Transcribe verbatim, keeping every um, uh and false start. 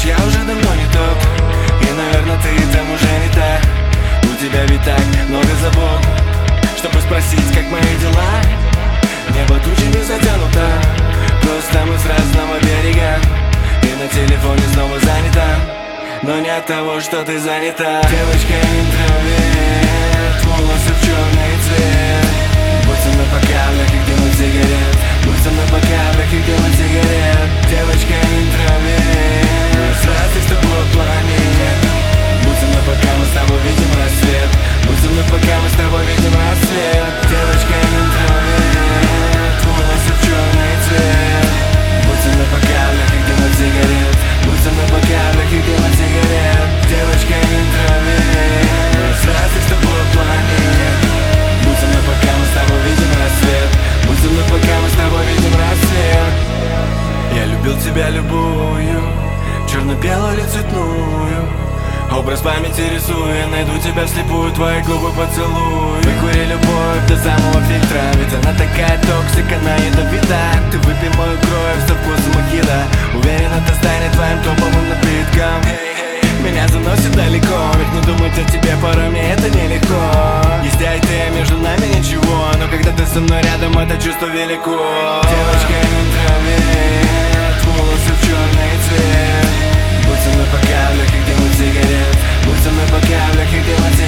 Знаешь, я уже давно не тот, и, наверное, ты там уже не та. У тебя ведь так много забот, чтобы спросить, как мои дела. Небо тучами затянуто, просто мы с разного берега, и на телефоне снова занята, но не от того, что ты занята. Девочка интроверт, волосы в черный цвет. Будь со мной пока в легких дымных сигарет. Будь со мной пока в легких дымных сигарет. Девочка интроверт, с разных с тобой планет. Будь со мной пока мы с тобой видим рассвет. Будь со мной пока мы с тобой видим рассвет. Девочка интроверт, волосы в черный цвет. Будь со мной пока в легких дымных сигарет. Будь со мной пока в легких дымных сигарет. Девочка интроверт, с разных с тобой планет. Будь со мной пока мы с тобой видим рассвет. Будь со мной пока мы с тобой видим рассвет. Я любил тебя любую, черно-белую или цветную. Образ памяти рисуя, найду тебя вслепую, твои губы поцелую. Выкури любовь до самого фильтра, ведь она такая токсик, она ядовита. Ты выпей мою кровь со вкусом мохито. Уверен, это станет твоим топовым напитком. Меня заносит далеко, ведь не думать о тебе порой мне это нелегко. Есть я и ты, между нами ничего, но когда ты со мной рядом, это чувство велико. Девочка интроверт, волосы в черный цвет. Будь со мной пока в легких дымных сигарет. Будь со мной пока в легких дымных сигарет.